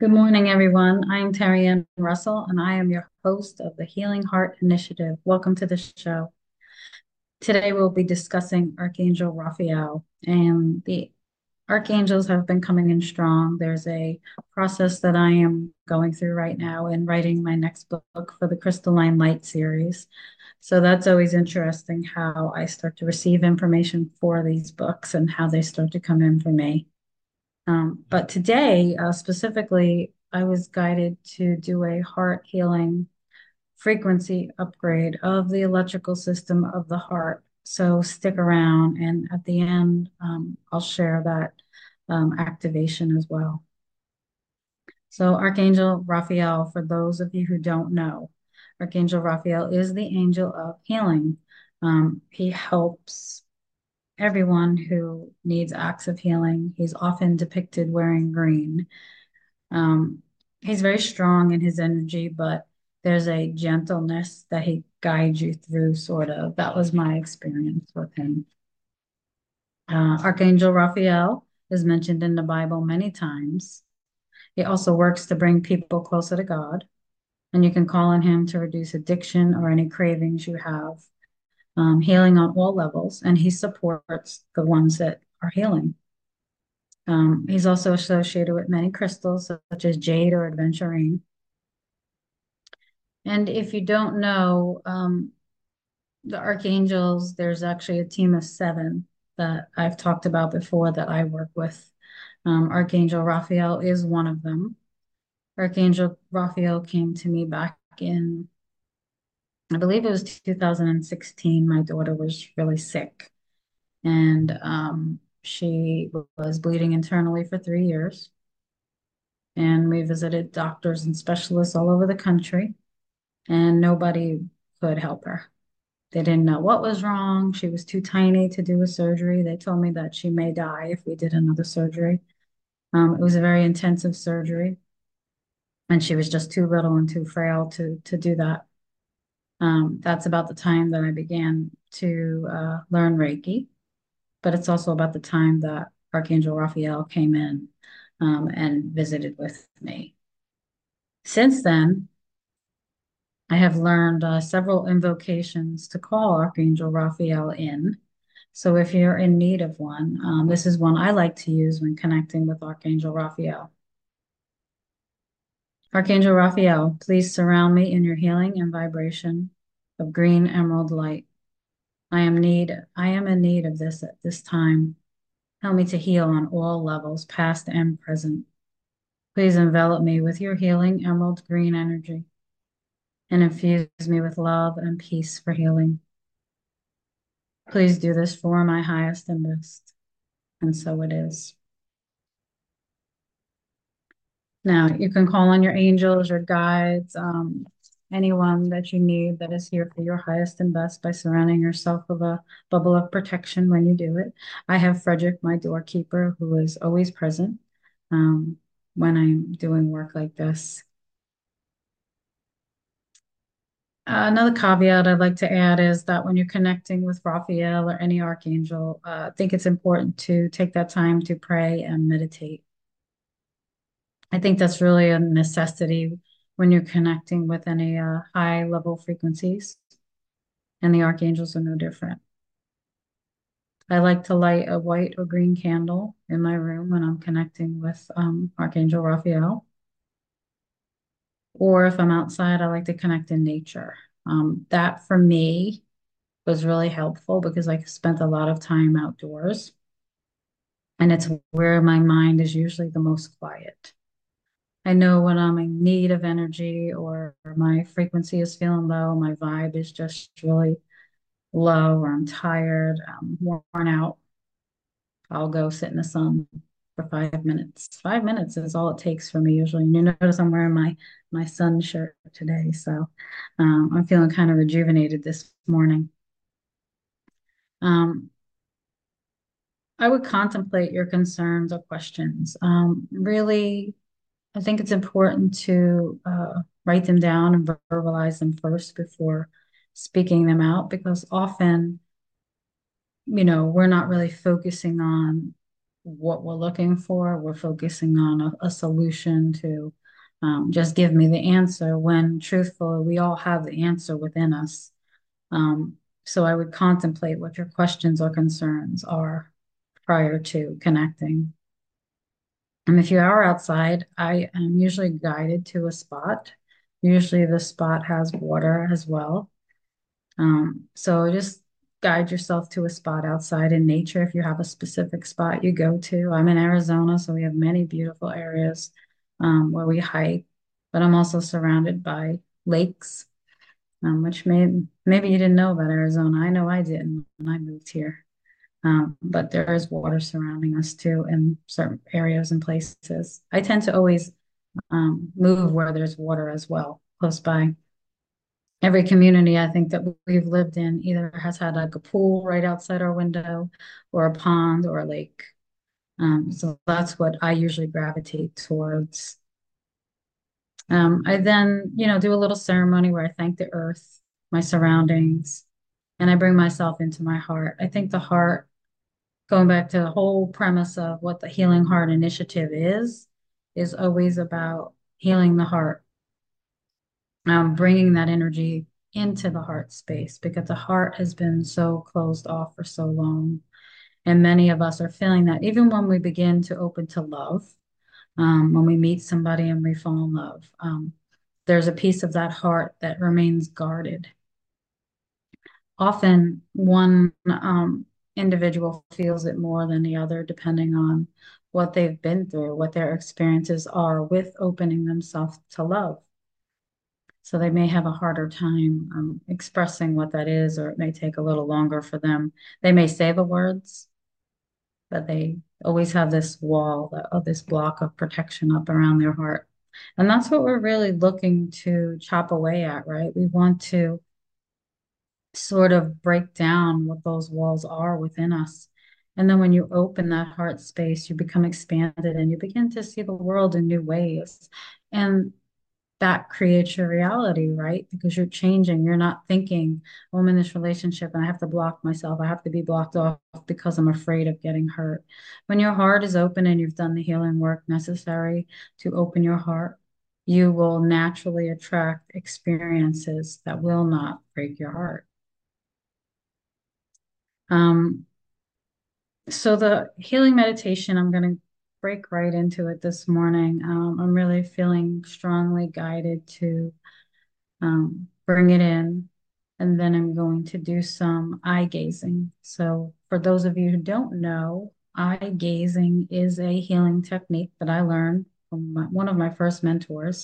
Good morning, everyone. I am Terry Ann Russell, and I am your host of the Healing Heart Initiative. Welcome to the show. Today, we'll be discussing Archangel Raphael, and the archangels have been coming in strong. There's a process that I am going through right now in writing my next book for the Crystalline Light series. So that's always interesting how I start to receive information for these books and how they start to come in for me. But today, specifically, I was guided to do a heart healing frequency upgrade of the electrical system of the heart. So stick around, and at the end, I'll share that activation as well. So, Archangel Raphael, for those of you who don't know, Archangel Raphael is the angel of healing. He helps everyone who needs acts of healing. He's often depicted wearing green. Um, he's very strong in his energy, but there's a gentleness that he guides you through, sort of. That was my experience with him. Archangel Raphael is mentioned in the Bible many times. He also works to bring people closer to God, and you can call on him to reduce addiction or any cravings you have, healing on all levels, and he supports the ones that are healing. He's also associated with many crystals, such as jade or aventurine. And if you don't know, the archangels, there's actually a team of seven that I've talked about before that I work with. Archangel Raphael is one of them. Archangel Raphael came to me back in, I believe it was 2016. My daughter was really sick, and she was bleeding internally for 3 years. And we visited doctors and specialists all over the country, and nobody could help her. They didn't know what was wrong. She was too tiny to do a surgery. They told me that she may die if we did another surgery. It was a very intensive surgery, and she was just too little and too frail to do that. That's about the time that I began to learn Reiki, but it's also about the time that Archangel Raphael came in and visited with me. Since then, I have learned several invocations to call Archangel Raphael in. So if you're in need of one, this is one I like to use when connecting with Archangel Raphael. Archangel Raphael, please surround me in your healing and vibration of green emerald light. I am in need of this at this time. Help me to heal on all levels, past and present. Please envelop me with your healing emerald green energy and infuse me with love and peace for healing. Please do this for my highest and best. And so it is. Now, you can call on your angels, your guides, anyone that you need that is here for your highest and best by surrounding yourself with a bubble of protection when you do it. I have Frederick, my doorkeeper, who is always present when I'm doing work like this. Another caveat I'd like to add is that when you're connecting with Raphael or any archangel, I think it's important to take that time to pray and meditate. I think that's really a necessity when you're connecting with any high level frequencies, and the archangels are no different. I like to light a white or green candle in my room when I'm connecting with Archangel Raphael. Or if I'm outside, I like to connect in nature. That for me was really helpful because I spent a lot of time outdoors, and it's where my mind is usually the most quiet. I know when I'm in need of energy or my frequency is feeling low, my vibe is just really low, or I'm tired, I'm worn out. I'll go sit in the sun for 5 minutes. 5 minutes is all it takes for me usually. And you notice I'm wearing my sun shirt today, so I'm feeling kind of rejuvenated this morning. Um, I would contemplate your concerns or questions. Really, I think it's important to write them down and verbalize them first before speaking them out, because often, we're not really focusing on what we're looking for. We're focusing on a solution to just give me the answer when truthfully we all have the answer within us. So I would contemplate what your questions or concerns are prior to connecting. And if you are outside, I am usually guided to a spot. Usually the spot has water as well. So just guide yourself to a spot outside in nature if you have a specific spot you go to. I'm in Arizona, so we have many beautiful areas where we hike, but I'm also surrounded by lakes, which maybe you didn't know about Arizona. I know I didn't when I moved here. But there is water surrounding us too in certain areas and places. I tend to always move where there's water as well, close by. Every community I think that we've lived in either has had like a pool right outside our window or a pond or a lake. So that's what I usually gravitate towards. I then, do a little ceremony where I thank the earth, my surroundings, and I bring myself into my heart. I think the heart, going back to the whole premise of what the Healing Heart Initiative is always about healing the heart, bringing that energy into the heart space because the heart has been so closed off for so long. And many of us are feeling that even when we begin to open to love, when we meet somebody and we fall in love, there's a piece of that heart that remains guarded. Often one individual feels it more than the other, depending on what they've been through, what their experiences are with opening themselves to love. So they may have a harder time expressing what that is, or it may take a little longer for them. They may say the words, but they always have this wall of this block of protection up around their heart. And that's what we're really looking to chop away at, right? We want to sort of break down what those walls are within us. And then when you open that heart space, you become expanded and you begin to see the world in new ways. And that creates your reality, right? Because you're changing. You're not thinking, oh, I'm in this relationship and I have to block myself. I have to be blocked off because I'm afraid of getting hurt. When your heart is open and you've done the healing work necessary to open your heart, you will naturally attract experiences that will not break your heart. Um, so the healing meditation, I'm going to break right into it this morning. I'm really feeling strongly guided to bring it in, and then I'm going to do some eye gazing. So for those of you who don't know, eye gazing is a healing technique that I learned from one of my first mentors.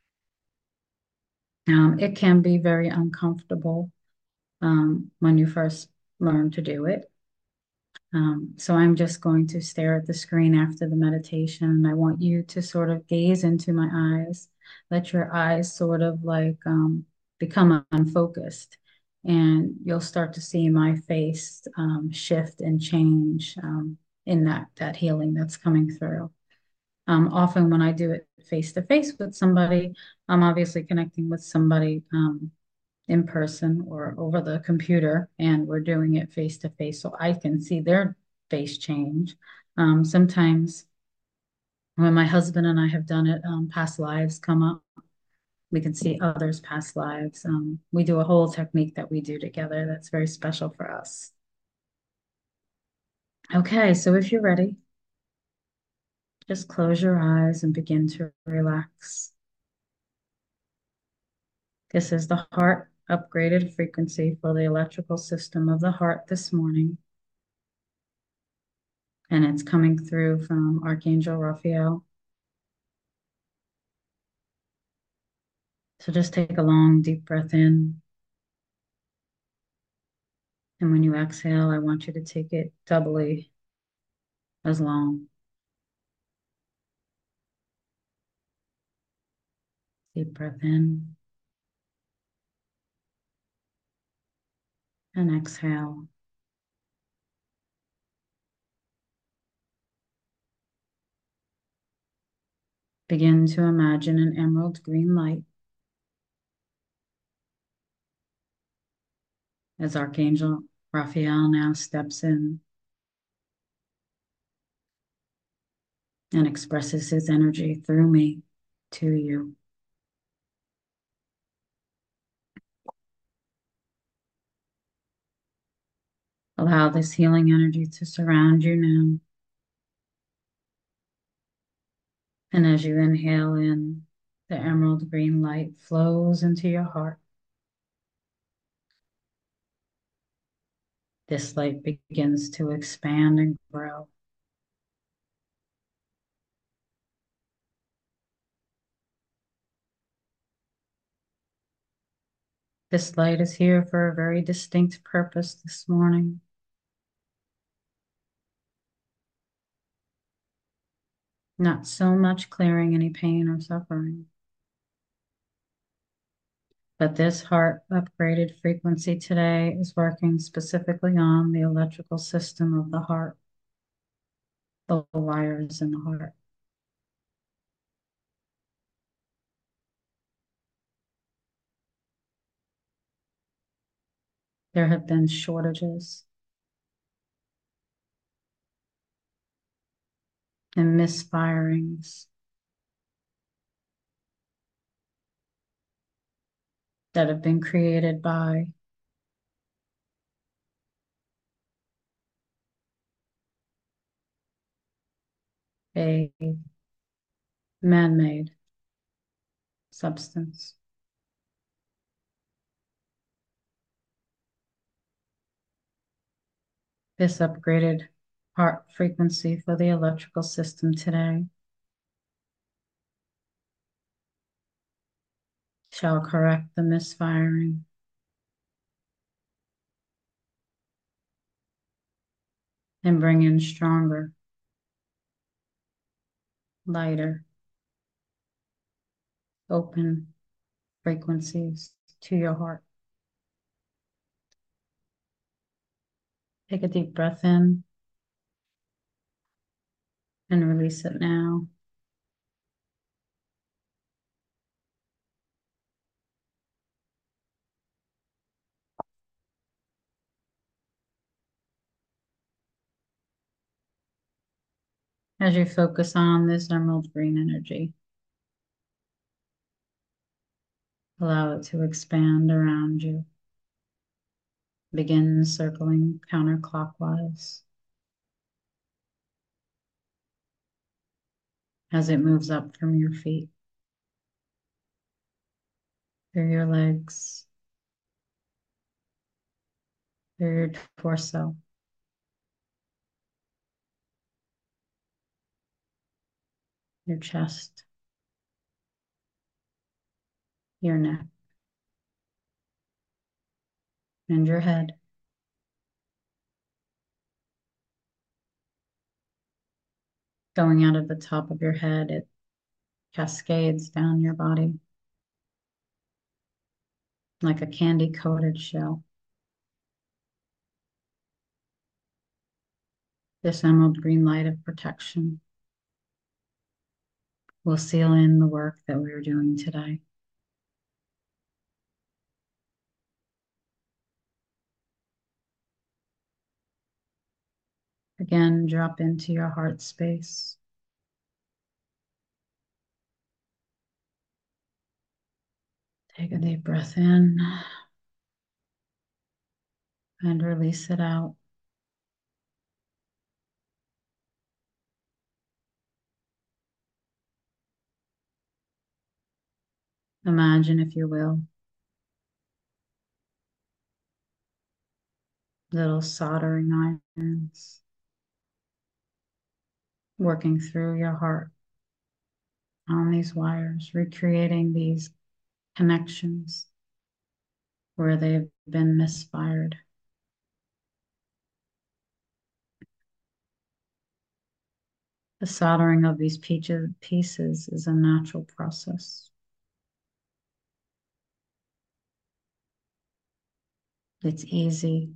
It can be very uncomfortable when you first learn to do it. So I'm just going to stare at the screen after the meditation, and I want you to sort of gaze into my eyes. Let your eyes sort of like become unfocused, and you'll start to see my face shift and change in that healing that's coming through. Often when I do it face to face with somebody, I'm obviously connecting with somebody in person or over the computer, and we're doing it face to face so I can see their face change. Sometimes when my husband and I have done it, past lives come up. We can see others' past lives. We do a whole technique that we do together that's very special for us. Okay, so if you're ready, just close your eyes and begin to relax. This is the heart upgraded frequency for the electrical system of the heart this morning. And it's coming through from Archangel Raphael. So just take a long, deep breath in. And when you exhale, I want you to take it doubly as long. Deep breath in and exhale. Begin to imagine an emerald green light as Archangel Raphael now steps in. and expresses his energy through me to you. Allow this healing energy to surround you now. And as you inhale in, the emerald green light flows into your heart. This light begins to expand and grow. This light is here for a very distinct purpose this morning. Not so much clearing any pain or suffering, but this heart upgraded frequency today is working specifically on the electrical system of the heart, the wires in the heart. There have been shortages and misfirings that have been created by a man-made substance. This upgraded heart frequency for the electrical system today shall correct the misfiring and bring in stronger, lighter, open frequencies to your heart. Take a deep breath in and release it now. As you focus on this emerald green energy, allow it to expand around you. Begin circling counterclockwise as it moves up from your feet, through your legs, through your torso, your chest, your neck, and your head. Going out of the top of your head, it cascades down your body like a candy-coated shell. This emerald green light of protection will seal in the work that we are doing today. Again, drop into your heart space. Take a deep breath in and release it out. Imagine, if you will, little soldering irons working through your heart on these wires, recreating these connections where they've been misfired. The soldering of these pieces is a natural process. It's easy,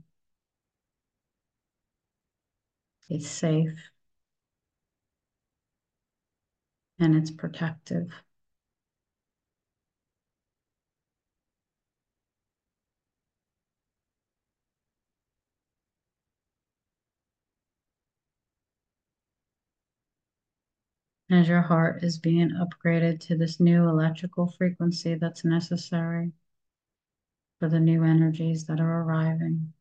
it's safe, and it's protective. as your heart is being upgraded to this new electrical frequency that's necessary for the new energies that are arriving.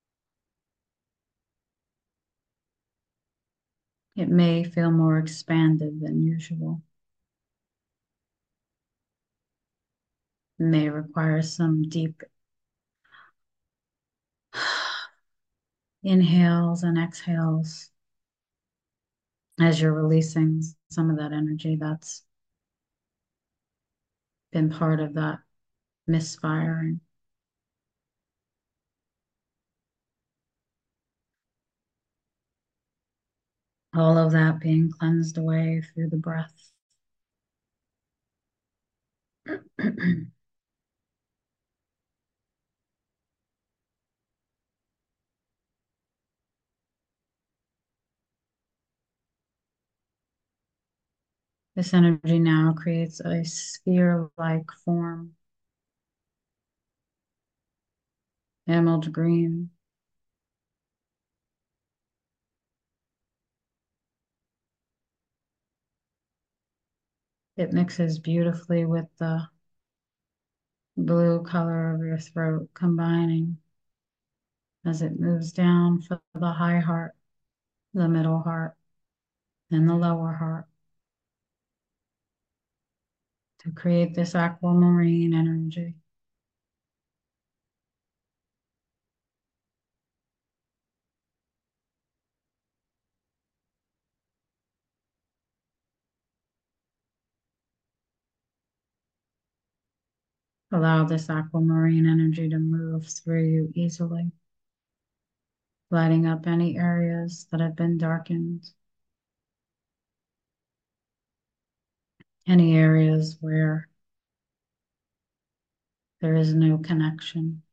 It may feel more expanded than usual. It may require some deep inhales and exhales as you're releasing some of that energy that's been part of that misfiring. All of that being cleansed away through the breath. This energy now creates a sphere-like form, emerald green. It mixes beautifully with the blue color of your throat, combining as it moves down for the high heart, the middle heart, and the lower heart to create this aquamarine energy. Allow this aquamarine energy to move through you easily, lighting up any areas that have been darkened, any areas where there is no connection,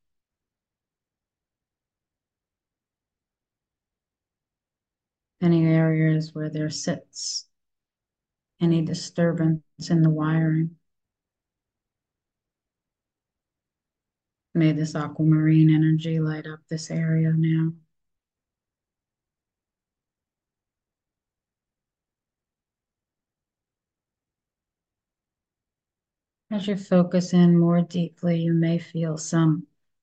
any areas where there sits any disturbance in the wiring. May this aquamarine energy light up this area now. As you focus in more deeply, you may feel some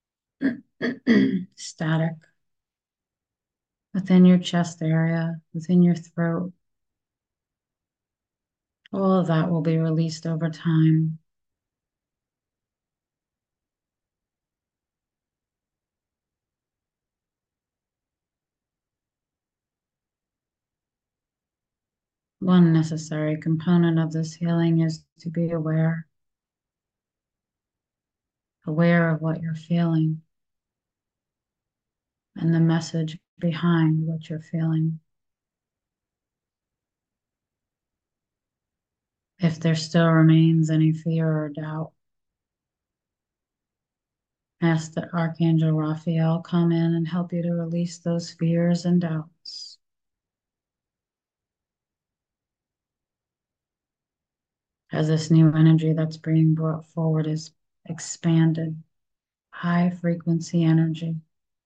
static within your chest area, within your throat. All of that will be released over time. One necessary component of this healing is to be aware of what you're feeling and the message behind what you're feeling. If there still remains any fear or doubt, ask that Archangel Raphael come in and help you to release those fears and doubts. As this new energy that's being brought forward is expanded, high frequency energy,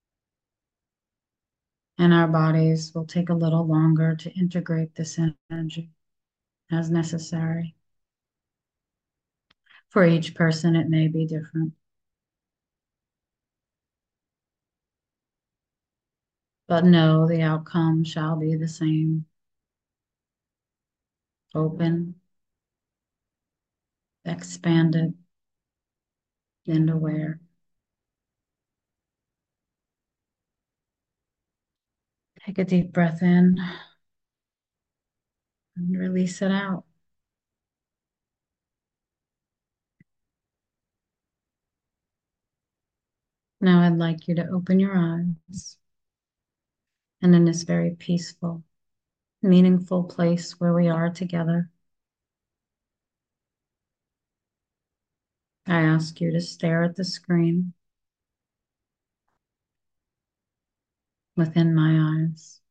and our bodies will take a little longer to integrate this energy as necessary. For each person, it may be different. But know the outcome shall be the same. Open, expanded, and aware. Take a deep breath in and release it out. Now I'd like you to open your eyes, and in this very peaceful, meaningful place where we are together, I ask you to stare at the screen within my eyes.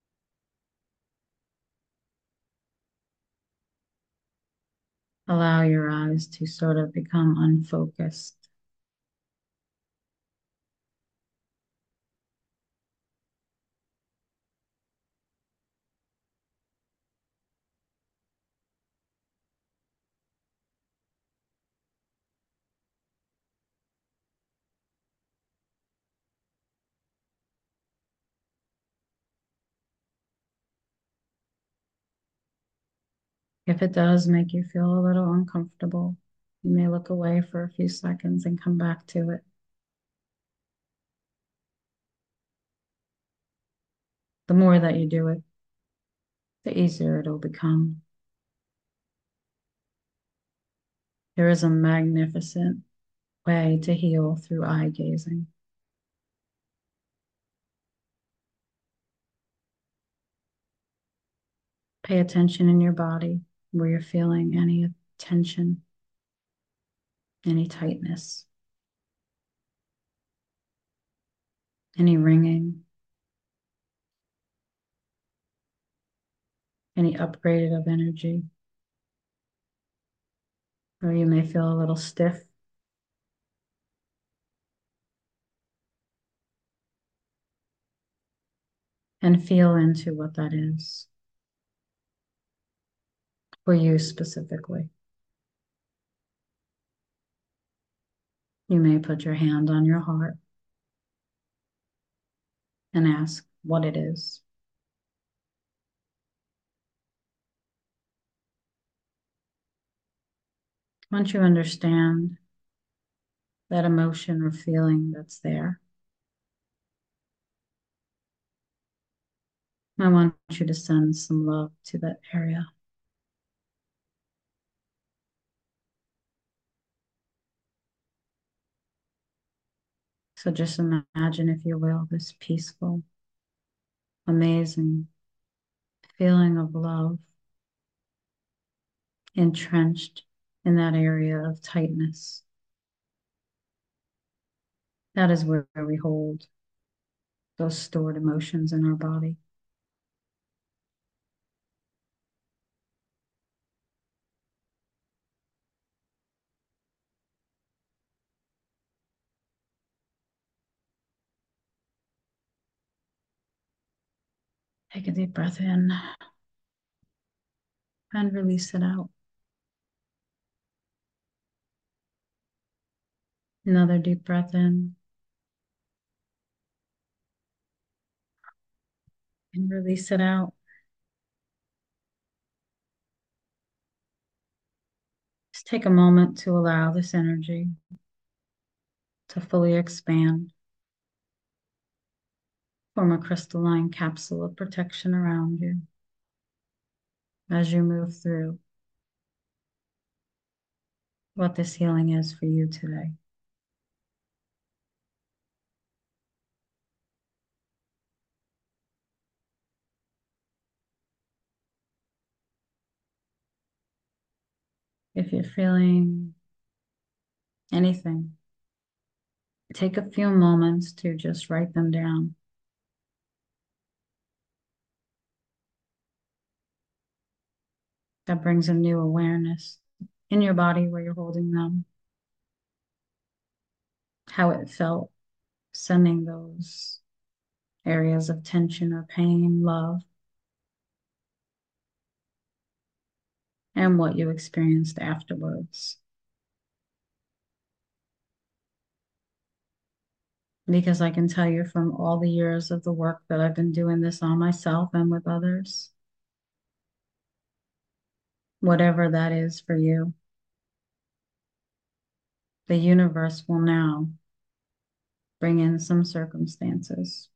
Allow your eyes to sort of become unfocused. If it does make you feel a little uncomfortable, you may look away for a few seconds and come back to it. The more that you do it, the easier it'll become. There is a magnificent way to heal through eye gazing. Pay attention in your body where you're feeling any tension, any tightness, any ringing, any upgraded of energy, or you may feel a little stiff. And feel into what that is for you specifically. You may put your hand on your heart and ask what it is. Once you understand that emotion or feeling that's there, I want you to send some love to that area. So just imagine, if you will, this peaceful, amazing feeling of love entrenched in that area of tightness. That is where we hold those stored emotions in our body. Take a deep breath in and release it out. Another deep breath in and release it out. Just take a moment to allow this energy to fully expand, form a crystalline capsule of protection around you as you move through what this healing is for you today. If you're feeling anything, take a few moments to just write them down. That brings a new awareness in your body where you're holding them, how it felt, sending those areas of tension or pain, love, and what you experienced afterwards. Because I can tell you from all the years of the work that I've been doing this on myself and with others, whatever that is for you, the universe will now bring in some circumstances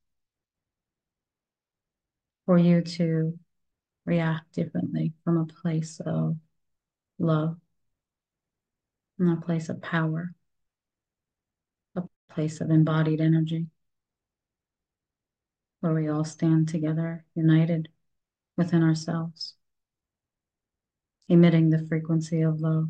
for you to react differently from a place of love, from a place of power, a place of embodied energy, where we all stand together, united within ourselves, emitting the frequency of love.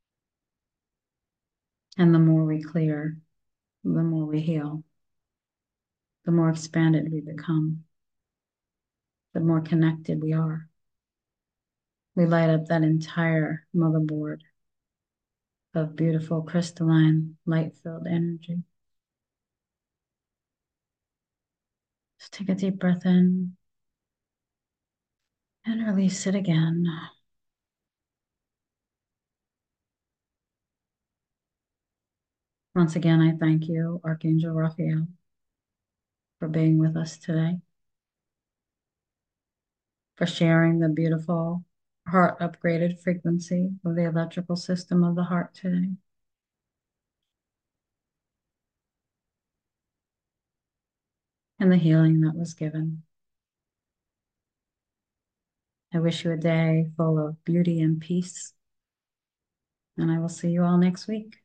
And the more we clear, the more we heal, the more expanded we become, the more connected we are. We light up that entire motherboard of beautiful, crystalline, light-filled energy. Just take a deep breath in and release it again. Once again, I thank you, Archangel Raphael, for being with us today, for sharing the beautiful heart upgraded frequency of the electrical system of the heart today. And the healing that was given. I wish you a day full of beauty and peace. And I will see you all next week.